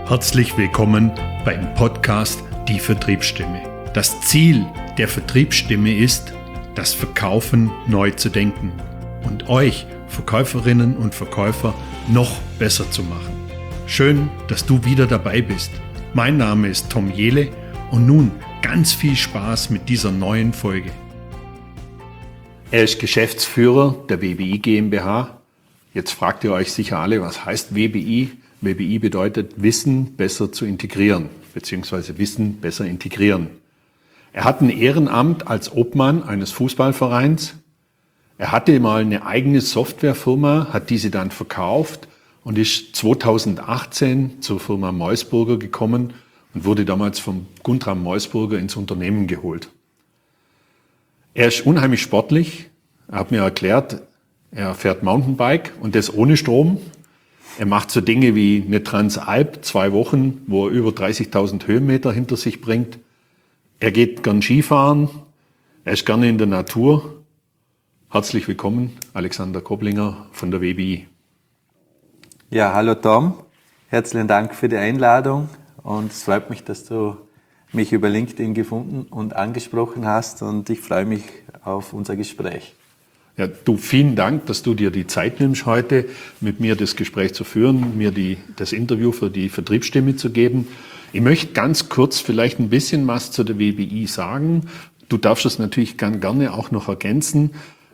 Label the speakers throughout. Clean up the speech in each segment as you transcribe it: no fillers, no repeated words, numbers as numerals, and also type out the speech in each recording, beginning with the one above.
Speaker 1: Herzlich willkommen beim Podcast Die Vertriebsstimme. Das Ziel der Vertriebsstimme ist, das Verkaufen neu zu denken und euch Verkäuferinnen und Verkäufer noch besser zu machen. Schön, dass du wieder dabei bist. Mein Name ist Tom Jehle und nun ganz viel Spaß mit dieser neuen Folge. Er ist Geschäftsführer der WBI GmbH. Jetzt fragt ihr euch sicher alle, was heißt WBI? WBI bedeutet Wissen besser zu integrieren, beziehungsweise Wissen besser integrieren. Er hat ein Ehrenamt als Obmann eines Fußballvereins. Er hatte mal eine eigene Softwarefirma, hat diese dann verkauft und ist 2018 zur Firma Meusburger gekommen und wurde damals vom Guntram Meusburger ins Unternehmen geholt. Er ist unheimlich sportlich. Er hat mir erklärt, er fährt Mountainbike und das ohne Strom. Er macht so Dinge wie eine Transalp, 2 Wochen, wo er über 30.000 Höhenmeter hinter sich bringt. Er geht gern Skifahren. Er ist gerne in der Natur. Herzlich willkommen, Alexander Koblinger von der WBI.
Speaker 2: Ja, hallo Tom. Herzlichen Dank für die Einladung und es freut mich, dass du mich über LinkedIn gefunden und angesprochen hast und ich freue mich auf unser Gespräch.
Speaker 1: Ja, du, vielen Dank, dass du dir die Zeit nimmst, heute mit mir das Gespräch zu führen, mir das Interview für die Vertriebsstimme zu geben. Ich möchte ganz kurz vielleicht ein bisschen was zu der WBI sagen. Du darfst es natürlich gerne auch noch ergänzen.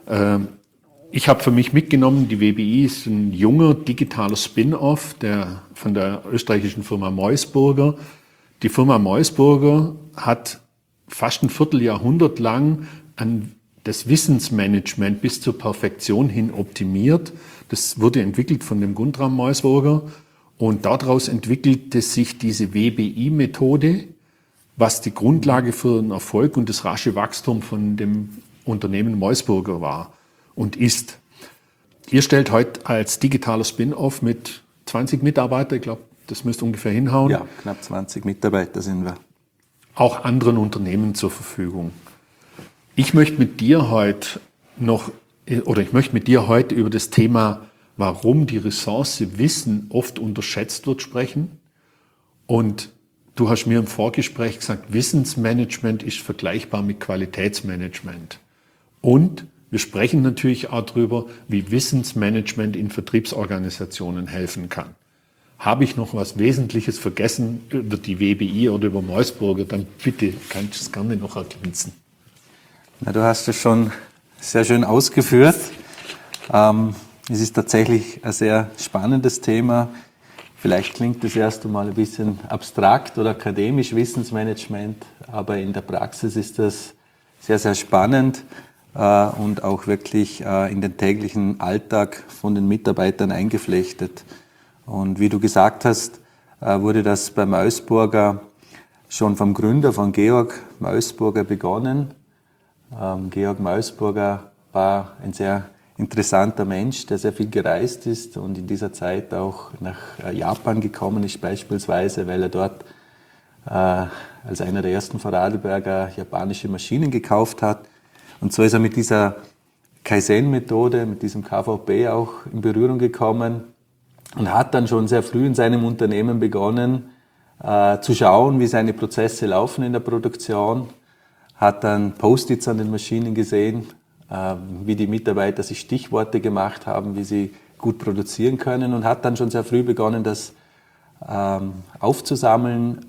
Speaker 1: Ich habe für mich mitgenommen, die WBI ist ein junger digitaler Spin-off von der österreichischen Firma Meusburger. Die Firma Meusburger hat fast ein Vierteljahrhundert lang das Wissensmanagement bis zur Perfektion hin optimiert. Das wurde entwickelt von dem Guntram Meusburger und daraus entwickelte sich diese WBI-Methode, was die Grundlage für den Erfolg und das rasche Wachstum von dem Unternehmen Meusburger war und ist. Ihr stellt heute als digitaler Spin-off mit 20 Mitarbeitern, ich glaube, das müsste ungefähr hinhauen.
Speaker 2: Ja, knapp 20 Mitarbeiter sind wir.
Speaker 1: Auch anderen Unternehmen zur Verfügung. Ich möchte mit dir heute über das Thema, warum die Ressource Wissen oft unterschätzt wird, sprechen. Und du hast mir im Vorgespräch gesagt, Wissensmanagement ist vergleichbar mit Qualitätsmanagement. Und wir sprechen natürlich auch darüber, wie Wissensmanagement in Vertriebsorganisationen helfen kann. Habe ich noch was Wesentliches vergessen über die WBI oder über Meusburger, dann bitte kannst du es gerne noch ergänzen.
Speaker 2: Na, du hast es schon sehr schön ausgeführt. Es ist tatsächlich ein sehr spannendes Thema. Vielleicht klingt das erst einmal ein bisschen abstrakt oder akademisch, Wissensmanagement, aber in der Praxis ist das sehr, sehr spannend und auch wirklich in den täglichen Alltag von den Mitarbeitern eingeflechtet. Und wie du gesagt hast, wurde das bei Meusburger schon vom Gründer, von Georg Meusburger, begonnen. Georg Meusburger war ein sehr interessanter Mensch, der sehr viel gereist ist und in dieser Zeit auch nach Japan gekommen ist, beispielsweise, weil er dort als einer der ersten Vorarlberger japanische Maschinen gekauft hat. Und so ist er mit dieser Kaizen-Methode, mit diesem KVP auch in Berührung gekommen und hat dann schon sehr früh in seinem Unternehmen begonnen, zu schauen, wie seine Prozesse laufen in der Produktion, hat dann Post-its an den Maschinen gesehen, wie die Mitarbeiter sich Stichworte gemacht haben, wie sie gut produzieren können und hat dann schon sehr früh begonnen, das aufzusammeln,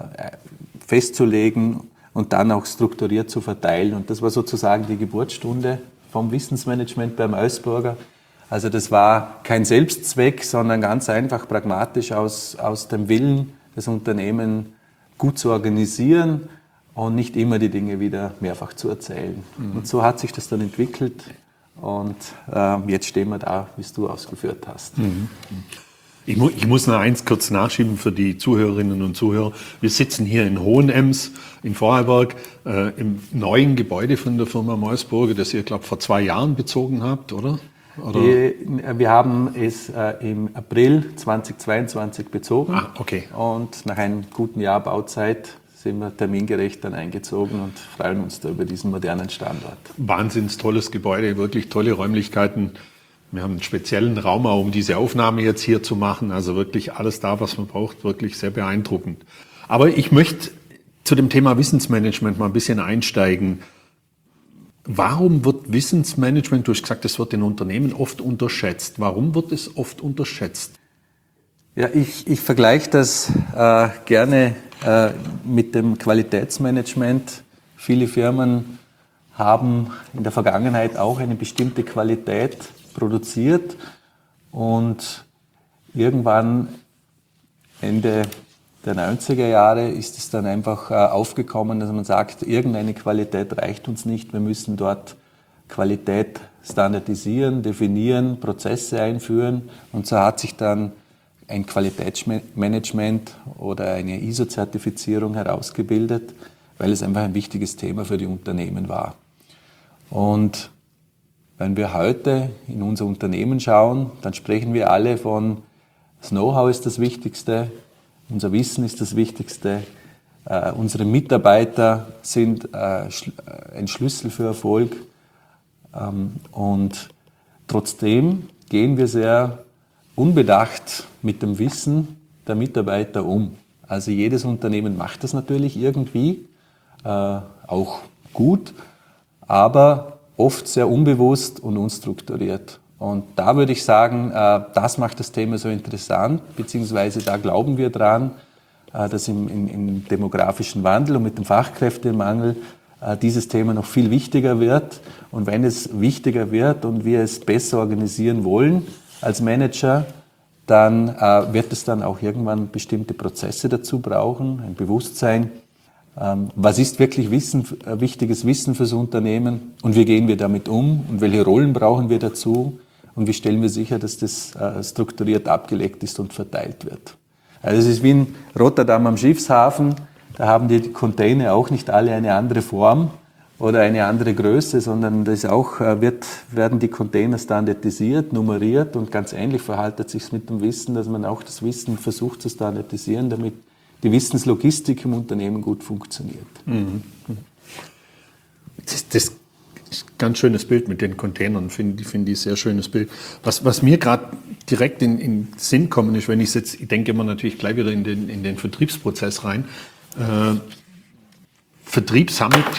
Speaker 2: festzulegen und dann auch strukturiert zu verteilen. Und das war sozusagen die Geburtsstunde vom Wissensmanagement beim Meusburger. Also das war kein Selbstzweck, sondern ganz einfach pragmatisch aus dem Willen, das Unternehmen gut zu organisieren und nicht immer die Dinge wieder mehrfach zu erzählen. Mhm. Und so hat sich das dann entwickelt und jetzt stehen wir da, wie es du ausgeführt hast.
Speaker 1: Mhm. Ich muss noch eins kurz nachschieben für die Zuhörerinnen und Zuhörer. Wir sitzen hier in Hohenems in Vorarlberg im neuen Gebäude von der Firma Meusburger, das ihr, glaube ich, vor 2 Jahren bezogen habt, oder?
Speaker 2: Wir haben es im April 2022 bezogen.
Speaker 1: Ah, okay.
Speaker 2: Und nach einem guten Jahr Bauzeit sind wir termingerecht dann eingezogen und freuen uns da über diesen modernen Standort.
Speaker 1: Wahnsinns tolles Gebäude, wirklich tolle Räumlichkeiten. Wir haben einen speziellen Raum, auch um diese Aufnahme jetzt hier zu machen. Also wirklich alles da, was man braucht, wirklich sehr beeindruckend. Aber ich möchte zu dem Thema Wissensmanagement mal ein bisschen einsteigen. Warum wird Wissensmanagement, du hast gesagt, es wird in Unternehmen oft unterschätzt. Warum wird es oft unterschätzt?
Speaker 2: Ja, ich vergleiche das gerne mit dem Qualitätsmanagement. Viele Firmen haben in der Vergangenheit auch eine bestimmte Qualität produziert und irgendwann Ende der 90er Jahre ist es dann einfach aufgekommen, dass man sagt, irgendeine Qualität reicht uns nicht, wir müssen dort Qualität standardisieren, definieren, Prozesse einführen und so hat sich dann ein Qualitätsmanagement oder eine ISO-Zertifizierung herausgebildet, weil es einfach ein wichtiges Thema für die Unternehmen war. Und wenn wir heute in unser Unternehmen schauen, dann sprechen wir alle von, das Know-how ist das Wichtigste, unser Wissen ist das Wichtigste, unsere Mitarbeiter sind ein Schlüssel für Erfolg. Und trotzdem gehen wir sehr unbedacht mit dem Wissen der Mitarbeiter um. Also jedes Unternehmen macht das natürlich irgendwie, auch gut, aber oft sehr unbewusst und unstrukturiert. Und da würde ich sagen, das macht das Thema so interessant, beziehungsweise da glauben wir dran, dass im demografischen Wandel und mit dem Fachkräftemangel dieses Thema noch viel wichtiger wird. Und wenn es wichtiger wird und wir es besser organisieren wollen als Manager, dann wird es dann auch irgendwann bestimmte Prozesse dazu brauchen, ein Bewusstsein. Was ist wirklich wichtiges Wissen fürs Unternehmen und wie gehen wir damit um und welche Rollen brauchen wir dazu und wie stellen wir sicher, dass das strukturiert abgelegt ist und verteilt wird. Also es ist wie in Rotterdam am Schiffshafen, da haben die Container auch nicht alle eine andere Form oder eine andere Größe, sondern das auch werden die Container standardisiert, nummeriert und ganz ähnlich verhaltet sich es mit dem Wissen, dass man auch das Wissen versucht zu standardisieren, damit die Wissenslogistik im Unternehmen gut funktioniert.
Speaker 1: Mhm. Das ist ein ganz schönes Bild mit den Containern, finde ich ein sehr schönes Bild. Was mir gerade direkt in den Sinn kommt, ist, wenn ich jetzt, ich denke immer natürlich gleich wieder in den Vertriebsprozess rein. Vertrieb sammelt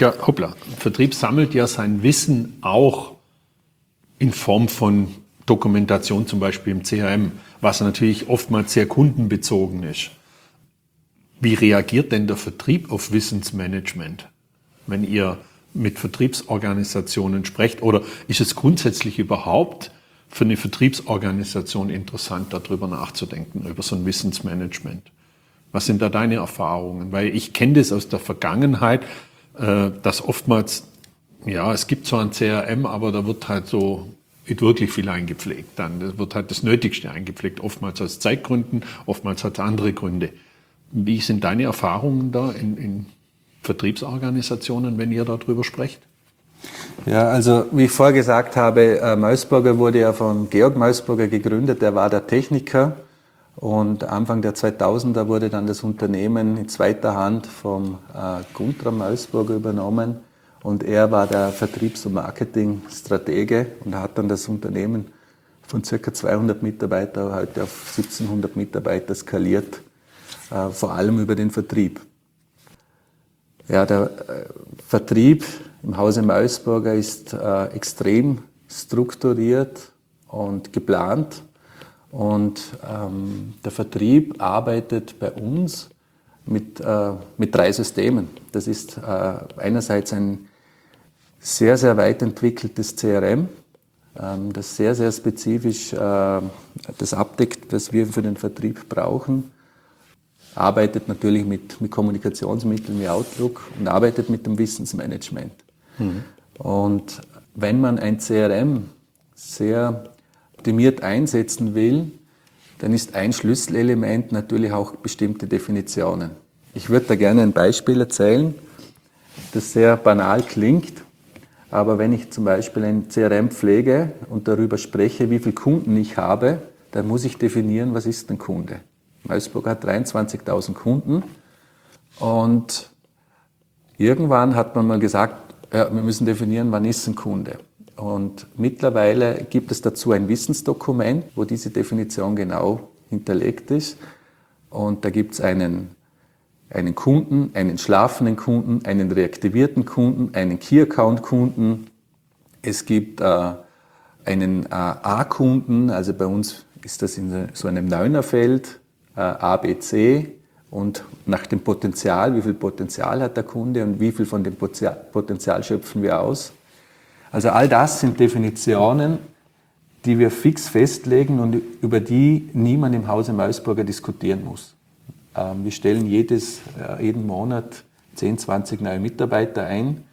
Speaker 1: ja sein Wissen auch in Form von Dokumentation, zum Beispiel im CRM, was natürlich oftmals sehr kundenbezogen ist. Wie reagiert denn der Vertrieb auf Wissensmanagement, wenn ihr mit Vertriebsorganisationen sprecht? Oder ist es grundsätzlich überhaupt für eine Vertriebsorganisation interessant, darüber nachzudenken, über so ein Wissensmanagement? Was sind da deine Erfahrungen? Weil ich kenne das aus der Vergangenheit, dass oftmals, ja, es gibt zwar ein CRM, aber da wird halt so nicht wirklich viel eingepflegt. Da wird halt das Nötigste eingepflegt, oftmals aus Zeitgründen, oftmals aus andere Gründe. Wie sind deine Erfahrungen da in Vertriebsorganisationen, wenn ihr darüber sprecht?
Speaker 2: Ja, also wie ich vorher gesagt habe, Meusburger wurde ja von Georg Meusburger gegründet, der war der Techniker und Anfang der 2000er wurde dann das Unternehmen in zweiter Hand vom Guntram Meusburger übernommen und er war der Vertriebs- und Marketingstratege und hat dann das Unternehmen von ca. 200 Mitarbeiter heute auf 1700 Mitarbeiter skaliert. Vor allem über den Vertrieb. Ja, der Vertrieb im Hause Meusburger ist extrem strukturiert und geplant und der Vertrieb arbeitet bei uns mit 3 Systemen. Das ist einerseits ein sehr, sehr weit entwickeltes CRM, das sehr, sehr spezifisch das abdeckt, was wir für den Vertrieb brauchen. Arbeitet natürlich mit Kommunikationsmitteln wie Outlook und arbeitet mit dem Wissensmanagement. Mhm. Und wenn man ein CRM sehr optimiert einsetzen will, dann ist ein Schlüsselelement natürlich auch bestimmte Definitionen. Ich würde da gerne ein Beispiel erzählen, das sehr banal klingt, aber wenn ich zum Beispiel ein CRM pflege und darüber spreche, wie viele Kunden ich habe, dann muss ich definieren, was ist ein Kunde. Meusburger hat 23.000 Kunden und irgendwann hat man mal gesagt, ja, wir müssen definieren, wann ist ein Kunde. Und mittlerweile gibt es dazu ein Wissensdokument, wo diese Definition genau hinterlegt ist. Und da gibt es einen Kunden, einen schlafenden Kunden, einen reaktivierten Kunden, einen Key-Account-Kunden. Es gibt einen A-Kunden, also bei uns ist das in so einem Neunerfeld, A, B, C. Und nach dem Potenzial, wie viel Potenzial hat der Kunde und wie viel von dem Potenzial schöpfen wir aus. Also all das sind Definitionen, die wir fix festlegen und über die niemand im Hause Meusburger diskutieren muss. Wir stellen jeden Monat 10, 20 neue Mitarbeiter ein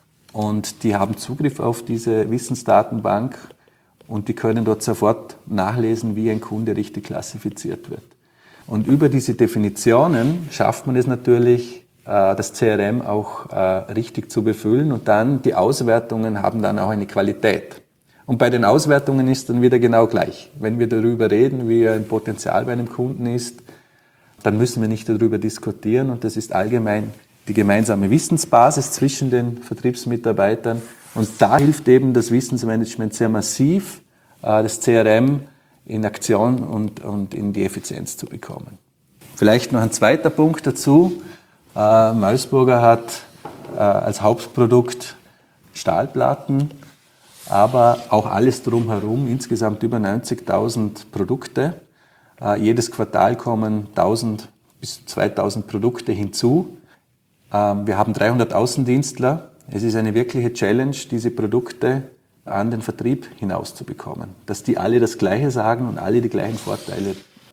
Speaker 2: und die haben Zugriff auf diese Wissensdatenbank und die können dort sofort nachlesen, wie ein Kunde richtig klassifiziert wird. Und über diese Definitionen schafft man es natürlich, das CRM auch richtig zu befüllen und dann die Auswertungen haben dann auch eine Qualität. Und bei den Auswertungen ist dann wieder genau gleich. Wenn wir darüber reden, wie ein Potenzial bei einem Kunden ist, dann müssen wir nicht darüber diskutieren und das ist allgemein die gemeinsame Wissensbasis zwischen den Vertriebsmitarbeitern und da hilft eben das Wissensmanagement sehr massiv, das CRM in Aktion und in die Effizienz zu bekommen. Vielleicht noch ein zweiter Punkt dazu. Meusburger hat als Hauptprodukt Stahlplatten, aber auch alles drumherum, insgesamt über 90.000 Produkte. Jedes Quartal kommen 1.000 bis 2.000 Produkte hinzu. Wir haben 300 Außendienstler. Es ist eine wirkliche Challenge, diese Produkte an den Vertrieb hinauszubekommen. Dass die alle das Gleiche sagen und alle die gleichen Vorteile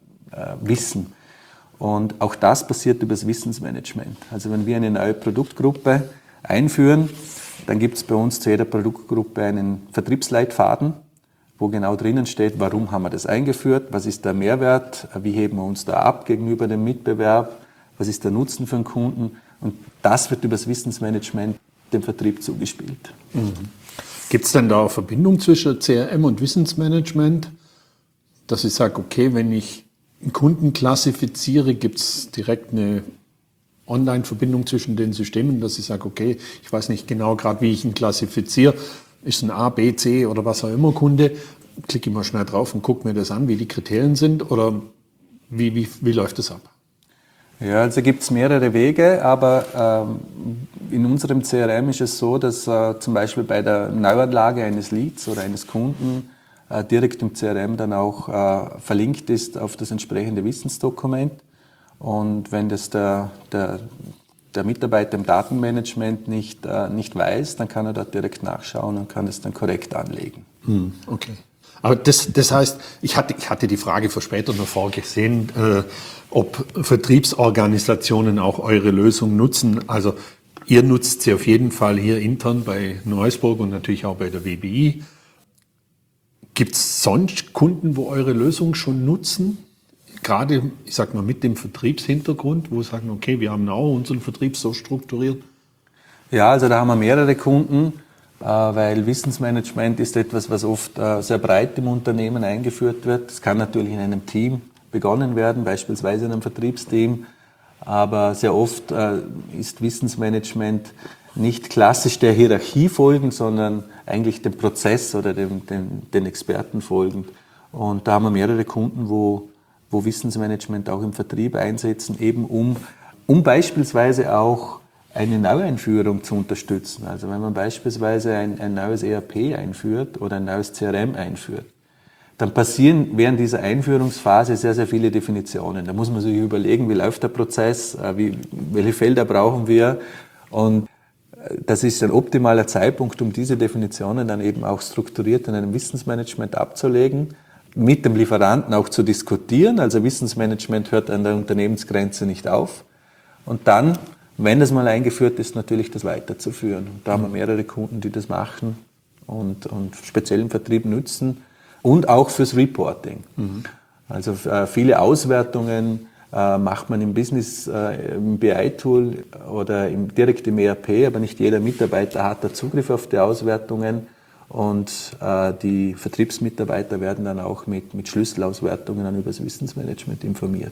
Speaker 2: wissen. Und auch das passiert über das Wissensmanagement. Also wenn wir eine neue Produktgruppe einführen, dann gibt es bei uns zu jeder Produktgruppe einen Vertriebsleitfaden, wo genau drinnen steht, warum haben wir das eingeführt, was ist der Mehrwert, wie heben wir uns da ab gegenüber dem Mitbewerb, was ist der Nutzen für den Kunden. Und das wird über das Wissensmanagement dem Vertrieb zugespielt.
Speaker 1: Mhm. Gibt es denn da eine Verbindung zwischen CRM und Wissensmanagement, dass ich sage, okay, wenn ich einen Kunden klassifiziere, gibt es direkt eine Online-Verbindung zwischen den Systemen, dass ich sage, okay, ich weiß nicht genau gerade, wie ich ihn klassifiziere, ist ein A, B, C oder was auch immer Kunde, klicke ich mal schnell drauf und gucke mir das an, wie die Kriterien sind oder wie läuft das ab?
Speaker 2: Ja, also gibt es mehrere Wege, aber in unserem CRM ist es so, dass zum Beispiel bei der Neuanlage eines Leads oder eines Kunden direkt im CRM dann auch verlinkt ist auf das entsprechende Wissensdokument. Und wenn das der Mitarbeiter im Datenmanagement nicht weiß, dann kann er dort direkt nachschauen und kann es dann korrekt anlegen.
Speaker 1: Okay. Aber das heißt, ich hatte die Frage für später noch vorgesehen, ob Vertriebsorganisationen auch eure Lösung nutzen. Also ihr nutzt sie auf jeden Fall hier intern bei Meusburg und natürlich auch bei der WBI. Gibt es sonst Kunden, wo eure Lösung schon nutzen? Gerade, ich sag mal, mit dem Vertriebshintergrund, wo sagen, okay, wir haben auch unseren Vertrieb so strukturiert.
Speaker 2: Ja, also da haben wir mehrere Kunden, weil Wissensmanagement ist etwas, was oft sehr breit im Unternehmen eingeführt wird. Es kann natürlich in einem Team begonnen werden, beispielsweise in einem Vertriebsteam, aber sehr oft ist Wissensmanagement nicht klassisch der Hierarchie folgend, sondern eigentlich dem Prozess oder den Experten folgend. Und da haben wir mehrere Kunden, wo Wissensmanagement auch im Vertrieb einsetzen, eben um beispielsweise auch eine Neueinführung zu unterstützen. Also wenn man beispielsweise ein neues ERP einführt oder ein neues CRM einführt, dann passieren während dieser Einführungsphase sehr, sehr viele Definitionen. Da muss man sich überlegen, wie läuft der Prozess, welche Felder brauchen wir. Und das ist ein optimaler Zeitpunkt, um diese Definitionen dann eben auch strukturiert in einem Wissensmanagement abzulegen, mit dem Lieferanten auch zu diskutieren. Also Wissensmanagement hört an der Unternehmensgrenze nicht auf. Und dann, wenn das mal eingeführt ist, natürlich das weiterzuführen. Und da haben wir mehrere Kunden, die das machen und speziell im Vertrieb nutzen und auch fürs Reporting. Also viele Auswertungen macht man im Business, im BI-Tool oder direkt im ERP, aber nicht jeder Mitarbeiter hat da Zugriff auf die Auswertungen. Und die Vertriebsmitarbeiter werden dann auch mit Schlüsselauswertungen dann über das Wissensmanagement informiert.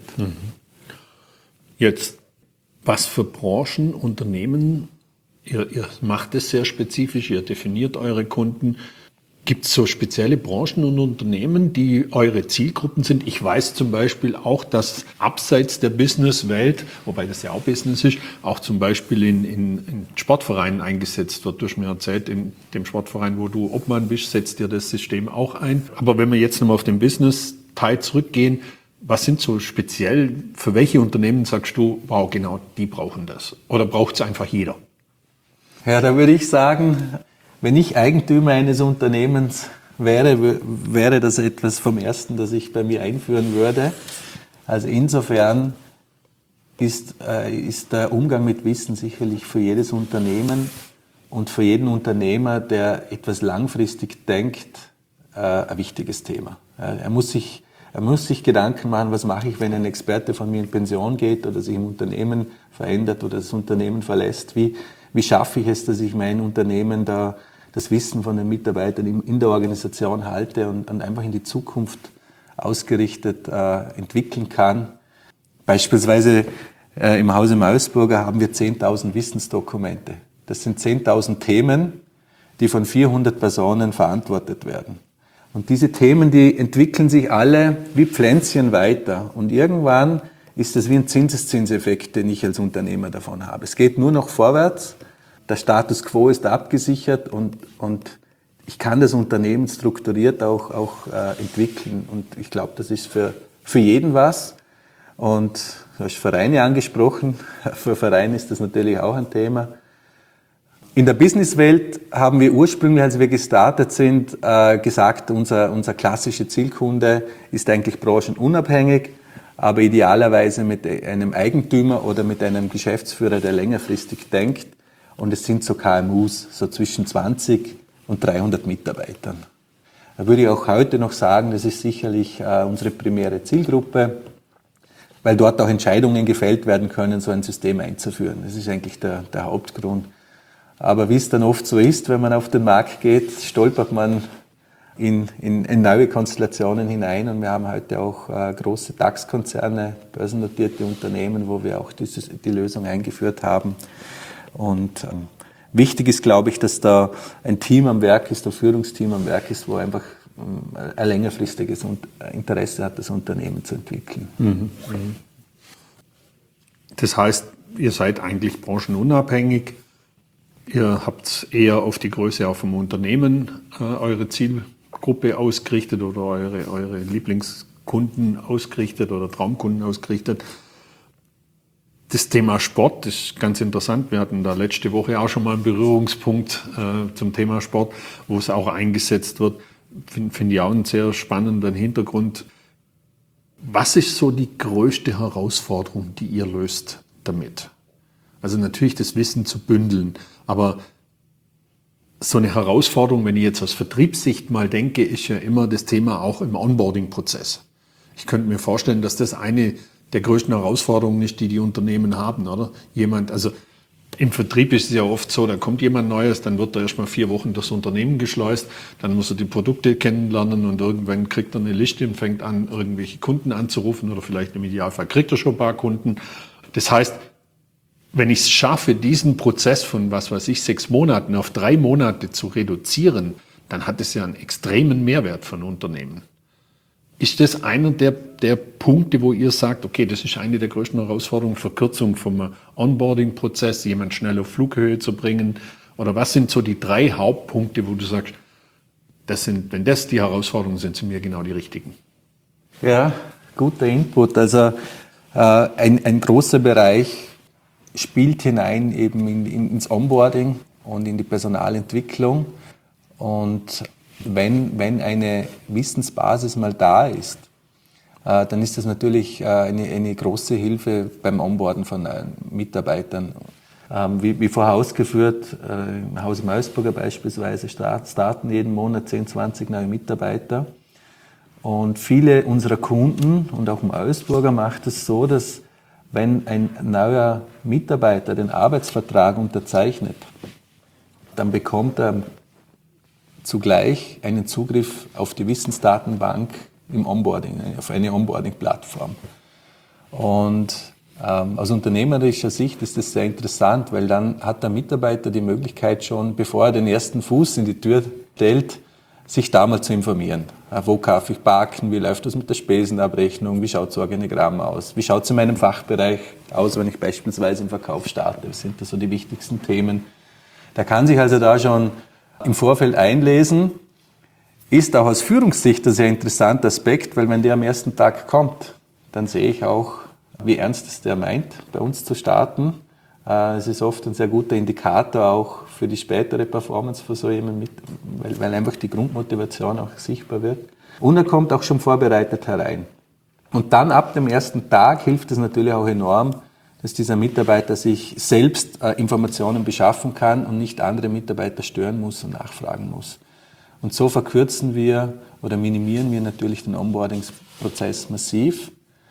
Speaker 1: Jetzt, was für Branchen, Unternehmen, ihr macht es sehr spezifisch, ihr definiert eure Kunden. Gibt es so spezielle Branchen und Unternehmen, die eure Zielgruppen sind? Ich weiß zum Beispiel auch, dass abseits der Businesswelt, wobei das ja auch Business ist, auch zum Beispiel in Sportvereinen eingesetzt wird. Du hast mir erzählt, in dem Sportverein, wo du Obmann bist, setzt dir das System auch ein. Aber wenn wir jetzt nochmal auf den Business-Teil zurückgehen, was sind so speziell, für welche Unternehmen sagst du, wow, genau, die brauchen das? Oder braucht es einfach jeder?
Speaker 2: Ja, da würde ich sagen, wenn ich Eigentümer eines Unternehmens wäre das etwas vom Ersten, das ich bei mir einführen würde. Also insofern ist der Umgang mit Wissen sicherlich für jedes Unternehmen und für jeden Unternehmer, der etwas langfristig denkt, ein wichtiges Thema. Er muss sich Gedanken machen, was mache ich, wenn ein Experte von mir in Pension geht oder sich im Unternehmen verändert oder das Unternehmen verlässt. Wie schaffe ich es, dass ich mein Unternehmen da das Wissen von den Mitarbeitern in der Organisation halte und einfach in die Zukunft ausgerichtet entwickeln kann. Beispielsweise im Hause Meusburger haben wir 10.000 Wissensdokumente. Das sind 10.000 Themen, die von 400 Personen verantwortet werden. Und diese Themen, die entwickeln sich alle wie Pflänzchen weiter. Und irgendwann ist das wie ein Zinseszinseffekt, den ich als Unternehmer davon habe. Es geht nur noch vorwärts. Der Status quo ist abgesichert und ich kann das Unternehmen strukturiert auch entwickeln. Und ich glaube, das ist für jeden was. Und du hast Vereine angesprochen. Für Vereine ist das natürlich auch ein Thema. In der Businesswelt haben wir ursprünglich, als wir gestartet sind, gesagt, unser klassischer Zielkunde ist eigentlich branchenunabhängig, aber idealerweise mit einem Eigentümer oder mit einem Geschäftsführer, der längerfristig denkt. Und es sind so KMUs, so zwischen 20 und 300 Mitarbeitern. Da würde ich auch heute noch sagen, das ist sicherlich unsere primäre Zielgruppe, weil dort auch Entscheidungen gefällt werden können, so ein System einzuführen. Das ist eigentlich der Hauptgrund. Aber wie es dann oft so ist, wenn man auf den Markt geht, stolpert man in neue Konstellationen hinein. Und wir haben heute auch große DAX-Konzerne, börsennotierte Unternehmen, wo wir auch die Lösung eingeführt haben. Und wichtig ist, glaube ich, dass da ein Team am Werk ist, ein Führungsteam am Werk ist, wo einfach ein längerfristiges Interesse hat, das Unternehmen zu entwickeln. Mhm.
Speaker 1: Das heißt, ihr seid eigentlich branchenunabhängig. Ihr habt eher auf die Größe auch vom Unternehmen eure Zielgruppe ausgerichtet oder eure Lieblingskunden ausgerichtet oder Traumkunden ausgerichtet. Das Thema Sport ist ganz interessant. Wir hatten da letzte Woche auch schon mal einen Berührungspunkt zum Thema Sport, wo es auch eingesetzt wird. Finde ich auch einen sehr spannenden Hintergrund. Was ist so die größte Herausforderung, die ihr löst damit? Also natürlich das Wissen zu bündeln, aber so eine Herausforderung, wenn ich jetzt aus Vertriebssicht mal denke, ist ja immer das Thema auch im Onboarding-Prozess. Ich könnte mir vorstellen, dass das eine der größten Herausforderungen ist, die Unternehmen haben, oder? Also im Vertrieb ist es ja oft so, da kommt jemand Neues, dann wird er erstmal 4 Wochen durchs Unternehmen geschleust, dann muss er die Produkte kennenlernen und irgendwann kriegt er eine Liste und fängt an, irgendwelche Kunden anzurufen oder vielleicht im Idealfall kriegt er schon ein paar Kunden. Das heißt, wenn ich es schaffe, diesen Prozess von, 6 Monaten auf 3 Monate zu reduzieren, dann hat es ja einen extremen Mehrwert für ein Unternehmen. Ist das einer der Punkte, wo ihr sagt, okay, das ist eine der größten Herausforderungen, Verkürzung vom Onboarding-Prozess, jemand schnell auf Flughöhe zu bringen? Oder was sind so die 3 Hauptpunkte, wo du sagst, wenn das die Herausforderungen sind mir genau die richtigen?
Speaker 2: Ja, guter Input. Also ein großer Bereich spielt hinein eben ins Onboarding und in die Personalentwicklung. Und wenn eine Wissensbasis mal da ist, dann ist das natürlich eine große Hilfe beim Onboarden von Mitarbeitern. Wie vorher ausgeführt, im Hause Meusburger beispielsweise starten jeden Monat 10, 20 neue Mitarbeiter. Und viele unserer Kunden und auch Meusburger macht es so, dass wenn ein neuer Mitarbeiter den Arbeitsvertrag unterzeichnet, dann bekommt er zugleich einen Zugriff auf die Wissensdatenbank im Onboarding, auf eine Onboarding-Plattform. Und aus unternehmerischer Sicht ist das sehr interessant, weil dann hat der Mitarbeiter die Möglichkeit schon, bevor er den ersten Fuß in die Tür stellt, sich da mal zu informieren. Wo kaufe ich Baken, wie läuft das mit der Spesenabrechnung, wie schaut das Organigramm aus, wie schaut es in meinem Fachbereich aus, wenn ich beispielsweise im Verkauf starte, was sind da so die wichtigsten Themen. Der kann sich also da schon im Vorfeld einlesen. Ist auch aus Führungssicht ein sehr interessanter Aspekt, weil wenn der am ersten Tag kommt, dann sehe ich auch, wie ernst es der meint, bei uns zu starten. Es ist oft ein sehr guter Indikator auch für die spätere Performance von so jemandem, weil einfach die Grundmotivation auch sichtbar wird. Und er kommt auch schon vorbereitet herein. Und dann ab dem ersten Tag hilft es natürlich auch enorm, dass dieser Mitarbeiter sich selbst Informationen beschaffen kann und nicht andere Mitarbeiter stören muss und nachfragen muss. Und so verkürzen wir oder minimieren wir natürlich den Onboardingsprozess massiv.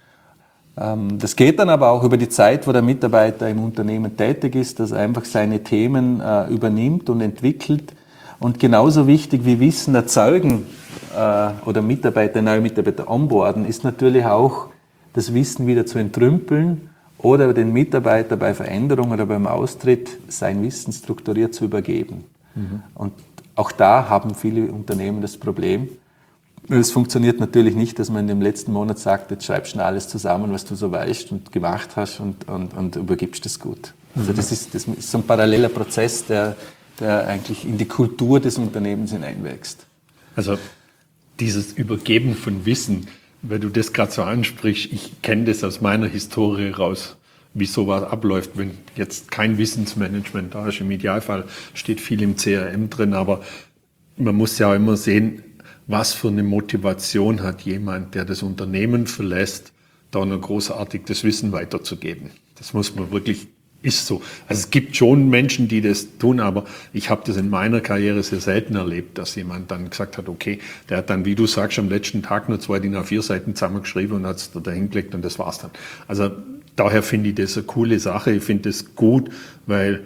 Speaker 2: Das geht dann aber auch über die Zeit, wo der Mitarbeiter im Unternehmen tätig ist, dass er einfach seine Themen übernimmt und entwickelt. Und genauso wichtig wie Wissen erzeugen oder neue Mitarbeiter onboarden, ist natürlich auch das Wissen wieder zu entrümpeln oder den Mitarbeiter bei Veränderung oder beim Austritt sein Wissen strukturiert zu übergeben. Und auch da haben viele Unternehmen das Problem. Es funktioniert natürlich nicht, dass man in dem letzten Monat sagt, jetzt schreibst du alles zusammen, was du so weißt und gemacht hast und übergibst das gut. Also das ist so ein paralleler Prozess, der eigentlich in die Kultur des Unternehmens hineinwächst.
Speaker 1: Also dieses Übergeben von Wissen, wenn du das gerade so ansprichst, ich kenne das aus meiner Historie raus, wie sowas abläuft, wenn jetzt kein Wissensmanagement da ist. Im Idealfall steht viel im CRM drin, aber man muss ja auch immer sehen, was für eine Motivation hat jemand, der das Unternehmen verlässt, da noch großartig Wissen weiterzugeben. Das muss man wirklich, ist so. Also es gibt schon Menschen, die das tun, aber ich habe das in meiner Karriere sehr selten erlebt, dass jemand dann gesagt hat, okay, der hat dann, wie du sagst, am letzten Tag nur 2 DIN A4 Seiten zusammengeschrieben und hat es da hingelegt und das war's dann. Also daher finde ich das eine coole Sache. Ich finde das gut, weil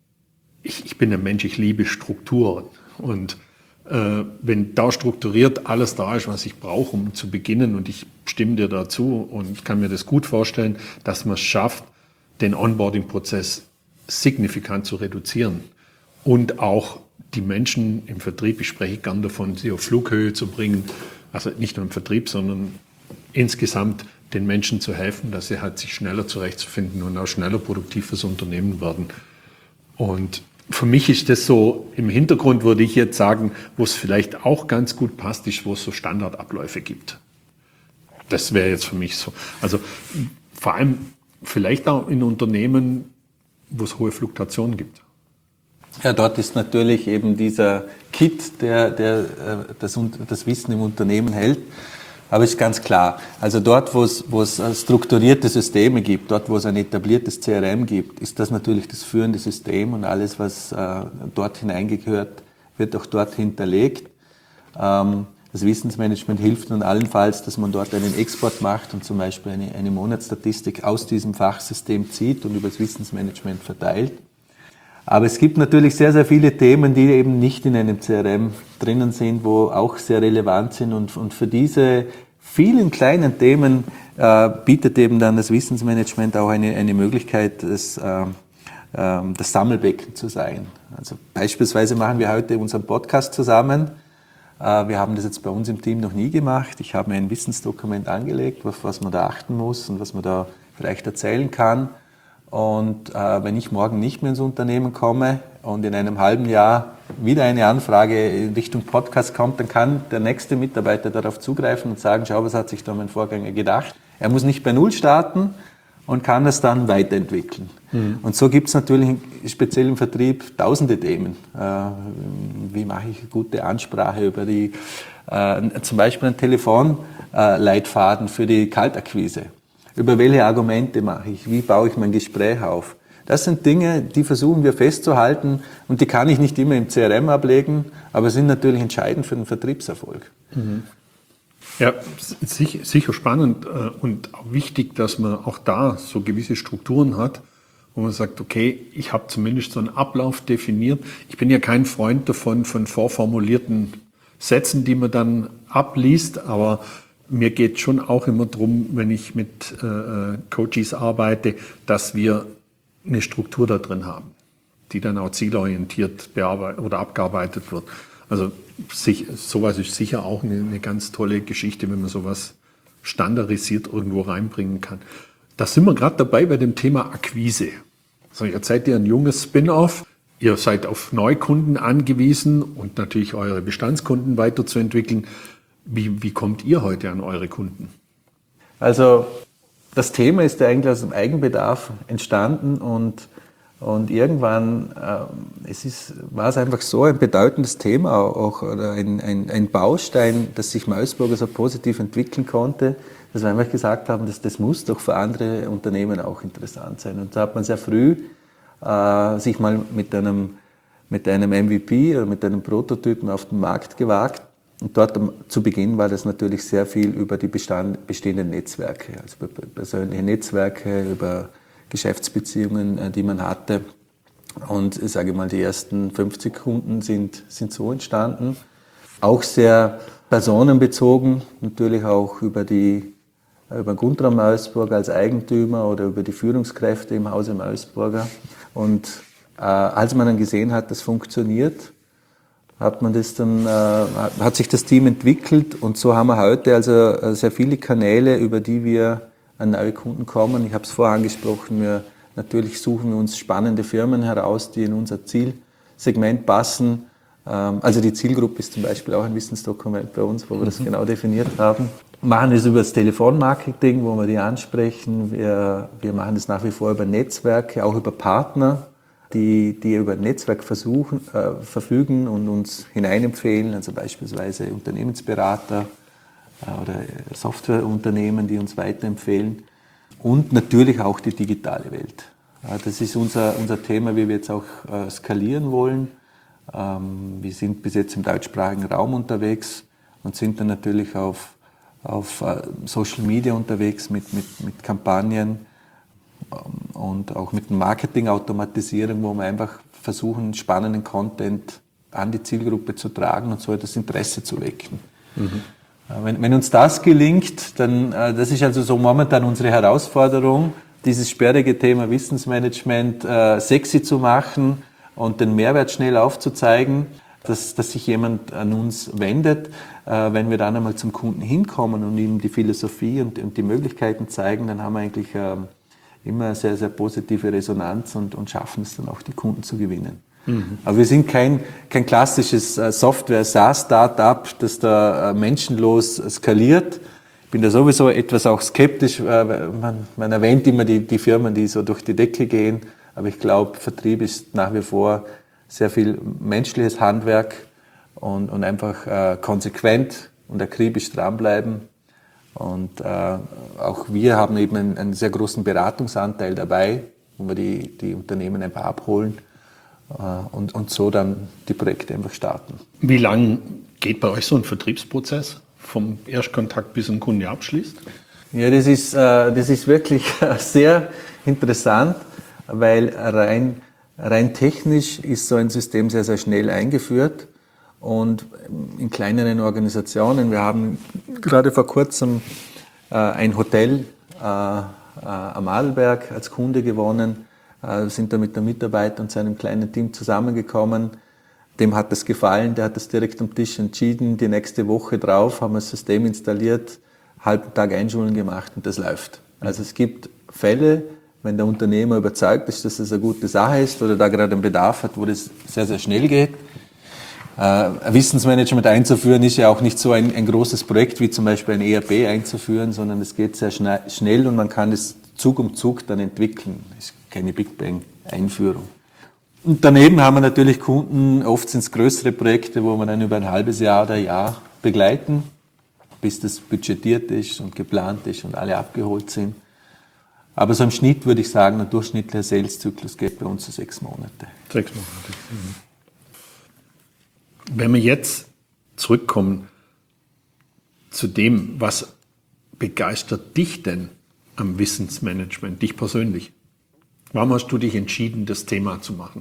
Speaker 1: ich bin ein Mensch, ich liebe Strukturen und wenn da strukturiert alles da ist, was ich brauche, um zu beginnen, und ich stimme dir dazu und kann mir das gut vorstellen, dass man es schafft, den Onboarding-Prozess signifikant zu reduzieren und auch die Menschen im Vertrieb, ich spreche gern davon, sie auf Flughöhe zu bringen, also nicht nur im Vertrieb, sondern insgesamt den Menschen zu helfen, dass sie halt sich schneller zurechtfinden und auch schneller produktiv fürs Unternehmen werden. Und für mich ist das so, im Hintergrund würde ich jetzt sagen, wo es vielleicht auch ganz gut passt, ist, wo es so Standardabläufe gibt. Das wäre jetzt für mich so. Also vor allem vielleicht auch in Unternehmen, wo es hohe Fluktuationen gibt.
Speaker 2: Ja, dort ist natürlich eben dieser Kit, der das Wissen im Unternehmen hält. Aber ist ganz klar, also dort, wo es strukturierte Systeme gibt, dort, wo es ein etabliertes CRM gibt, ist das natürlich das führende System und alles, was dort hineingehört, wird auch dort hinterlegt. Das Wissensmanagement hilft nun allenfalls, dass man dort einen Export macht und zum Beispiel eine Monatsstatistik aus diesem Fachsystem zieht und über das Wissensmanagement verteilt. Aber es gibt natürlich sehr, sehr viele Themen, die eben nicht in einem CRM drinnen sind, wo auch sehr relevant sind. Und für diese vielen kleinen Themen bietet eben dann das Wissensmanagement auch eine Möglichkeit, das Sammelbecken zu sein. Also beispielsweise machen wir heute unseren Podcast zusammen. Wir haben das jetzt bei uns im Team noch nie gemacht. Ich habe mir ein Wissensdokument angelegt, auf was man da achten muss und was man da vielleicht erzählen kann. Und wenn ich morgen nicht mehr ins Unternehmen komme und in einem halben Jahr wieder eine Anfrage in Richtung Podcast kommt, dann kann der nächste Mitarbeiter darauf zugreifen und sagen, schau, was hat sich da mein Vorgänger gedacht. Er muss nicht bei Null starten und kann es dann weiterentwickeln. Mhm. Und so gibt es natürlich speziell im Vertrieb tausende Themen. Wie mache ich gute Ansprache über die, zum Beispiel einen Telefonleitfaden für die Kaltakquise. Über welche Argumente mache ich? Wie baue ich mein Gespräch auf? Das sind Dinge, die versuchen wir festzuhalten und die kann ich nicht immer im CRM ablegen, aber sind natürlich entscheidend für den Vertriebserfolg.
Speaker 1: Mhm. Ja, sicher spannend und auch wichtig, dass man auch da so gewisse Strukturen hat, wo man sagt, okay, ich habe zumindest so einen Ablauf definiert. Ich bin ja kein Freund davon, von vorformulierten Sätzen, die man dann abliest, aber mir geht schon auch immer darum, wenn ich mit Coaches arbeite, dass wir eine Struktur da drin haben, die dann auch zielorientiert bearbeitet oder abgearbeitet wird. Also sowas ist sicher auch eine ganz tolle Geschichte, wenn man sowas standardisiert irgendwo reinbringen kann. Da sind wir gerade dabei bei dem Thema Akquise. Also jetzt seid ihr ein junges Spin-off, ihr seid auf Neukunden angewiesen und natürlich eure Bestandskunden weiterzuentwickeln. Wie kommt ihr heute an eure Kunden?
Speaker 2: Also das Thema ist ja eigentlich aus dem Eigenbedarf entstanden und irgendwann war es einfach so ein bedeutendes Thema auch oder ein Baustein, dass sich Meusburger so positiv entwickeln konnte, dass wir einfach gesagt haben, dass das muss doch für andere Unternehmen auch interessant sein. Und da hat man sehr früh sich mal mit einem MVP oder mit einem Prototypen auf den Markt gewagt. Und dort zu Beginn war das natürlich sehr viel über die bestehenden Netzwerke, also über persönliche Netzwerke, über Geschäftsbeziehungen, die man hatte. Und ich sage mal, die ersten 50 Kunden sind so entstanden. Auch sehr personenbezogen, natürlich auch über Guntram Meusburger als Eigentümer oder über die Führungskräfte im Hause Meusburger. Und als man dann gesehen hat, das funktioniert, hat sich das Team entwickelt und so haben wir heute also sehr viele Kanäle, über die wir an neue Kunden kommen. Ich habe es vorher angesprochen, natürlich suchen wir uns spannende Firmen heraus, die in unser Zielsegment passen. Also die Zielgruppe ist zum Beispiel auch ein Wissensdokument bei uns, wo wir das genau definiert haben. Wir machen es über das Telefonmarketing, wo wir die ansprechen. Wir machen das nach wie vor über Netzwerke, auch über Partner, die über ein Netzwerk verfügen und uns hineinempfehlen, also beispielsweise Unternehmensberater oder Softwareunternehmen, die uns weiterempfehlen. Und natürlich auch die digitale Welt. Das ist unser Thema, wie wir jetzt auch skalieren wollen. Wir sind bis jetzt im deutschsprachigen Raum unterwegs und sind dann natürlich auf Social Media unterwegs mit Kampagnen und auch mit Marketing-Automatisierung, wo wir einfach versuchen, spannenden Content an die Zielgruppe zu tragen und so das Interesse zu wecken. Mhm. Wenn uns das gelingt, dann, das ist also so momentan unsere Herausforderung, dieses sperrige Thema Wissensmanagement sexy zu machen und den Mehrwert schnell aufzuzeigen, dass sich jemand an uns wendet. Wenn wir dann einmal zum Kunden hinkommen und ihm die Philosophie und die Möglichkeiten zeigen, dann haben wir eigentlich immer sehr, sehr positive Resonanz und schaffen es dann auch, die Kunden zu gewinnen. Mhm. Aber wir sind kein klassisches Software-SaaS-Startup, das da menschenlos skaliert. Ich bin da sowieso etwas auch skeptisch. Man erwähnt immer die Firmen, die so durch die Decke gehen. Aber ich glaube, Vertrieb ist nach wie vor sehr viel menschliches Handwerk und einfach konsequent und akribisch dranbleiben. Und auch wir haben eben einen sehr großen Beratungsanteil dabei, wo wir die Unternehmen einfach abholen und so dann die Projekte einfach starten.
Speaker 1: Wie lang geht bei euch so ein Vertriebsprozess vom Erstkontakt bis ein Kunde abschließt?
Speaker 2: Ja, das ist wirklich sehr interessant, weil rein technisch ist so ein System sehr, sehr schnell eingeführt. Und in kleineren Organisationen, wir haben gerade vor kurzem ein Hotel am Adelberg als Kunde gewonnen, sind da mit einem Mitarbeiter und seinem kleinen Team zusammengekommen. Dem hat das gefallen, der hat das direkt am Tisch entschieden. Die nächste Woche drauf haben wir das System installiert, halben Tag Einschulung gemacht und das läuft. Also es gibt Fälle, wenn der Unternehmer überzeugt ist, dass das eine gute Sache ist oder da gerade einen Bedarf hat, wo das sehr, sehr schnell geht. Wissensmanagement einzuführen ist ja auch nicht so ein großes Projekt wie zum Beispiel ein ERP einzuführen, sondern es geht sehr schnell und man kann es Zug um Zug dann entwickeln. Das ist keine Big Bang Einführung. Und daneben haben wir natürlich Kunden, oft sind es größere Projekte, wo wir dann über ein halbes Jahr oder Jahr begleiten, bis das budgetiert ist und geplant ist und alle abgeholt sind. Aber so im Schnitt würde ich sagen, ein durchschnittlicher Sales-Zyklus geht bei uns so 6 Monate.
Speaker 1: 6 Monate. Mhm. Wenn wir jetzt zurückkommen zu dem, was begeistert dich denn am Wissensmanagement, dich persönlich? Warum hast du dich entschieden, das Thema zu machen?